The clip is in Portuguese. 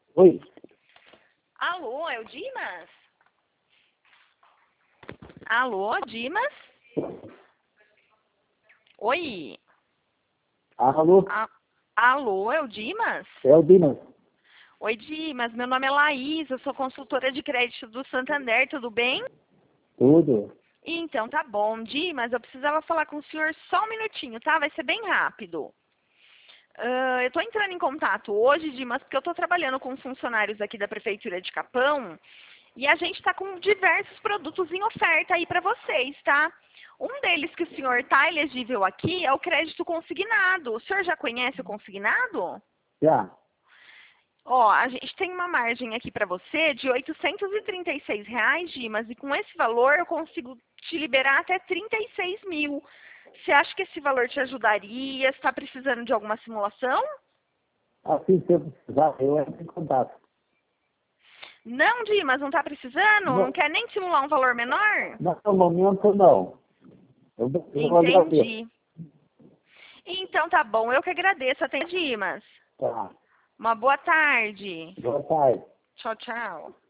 Oi, Alô, é o Dimas? Alô, Dimas? Oi. alô, Alô, é o Dimas? é o Dimas. Oi, Dimas. Meu nome é Laís, eu sou consultora de crédito do Santander, tudo bem? Tudo. Então, tá bom. Dimas, eu precisava falar com o senhor só um minutinho, tá? Vai ser bem rápido. Eu estou entrando em contato hoje, Dimas, porque eu estou trabalhando com funcionários aqui da Prefeitura de Capão e a gente está com diversos produtos em oferta aí para vocês, tá? Um deles que o senhor está elegível aqui é o crédito consignado. O senhor já conhece o consignado? Já. Ó, a gente tem uma margem aqui para você de R$ 836, Dimas, e com esse valor eu consigo te liberar até 36 mil. Você acha que esse valor te ajudaria? Está precisando de alguma simulação? Assim, se eu precisar, eu entro em contato. Não, Dimas, não está precisando? Não No, quer nem simular um valor menor? no momento, não. Eu agradeço. Entendi. Então tá bom, eu que agradeço. Até, Dimas. Tá. Uma boa tarde. Boa tarde. Tchau, tchau.